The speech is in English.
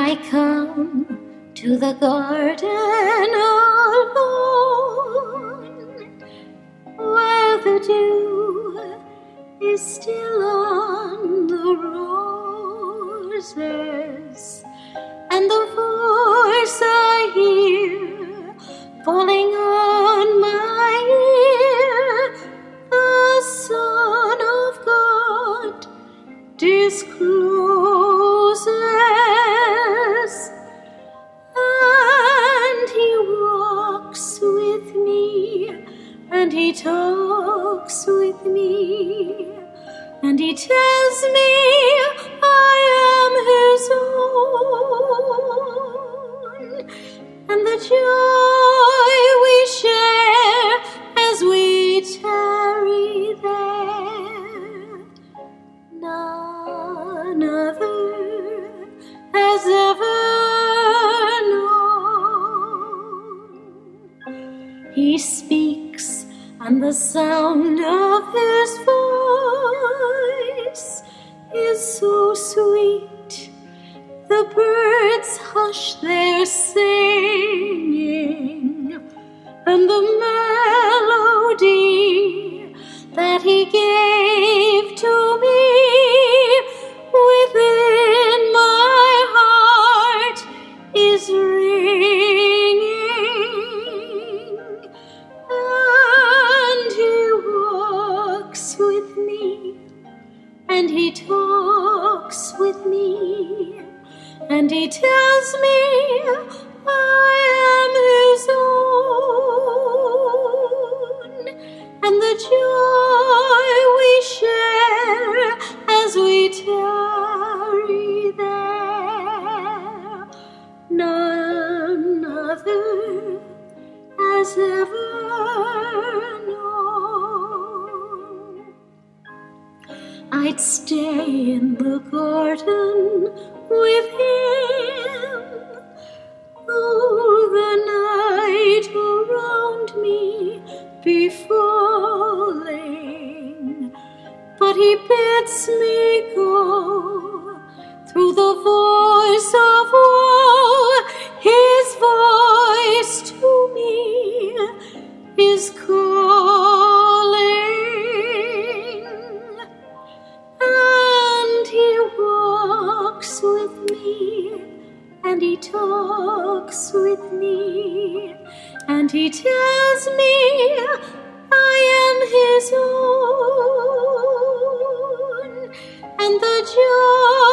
I come to the garden alone, where the dew is still on the roses, and the voice I hear falling on my ear, the Son of God discloses, and he walks with me, and he talks with me, and he tells me I am his own, and the joy we share as we tarry there, none other has ever known. He speaks, and the sound of his voice is so sweet, the birds hush their singing, and the melody that he gave to me within my heart is ringing, and he walks with me, and he talks with me, and he tells me I am his own, and the joy we share as we tarry there, none other has ever known. I'd stay in the garden with him, though the night around me be falling, but he bids me go through the voice of woe. His voice to me is calling, and he walks with me, and he talks with me, and he tells me I am his own, and the joy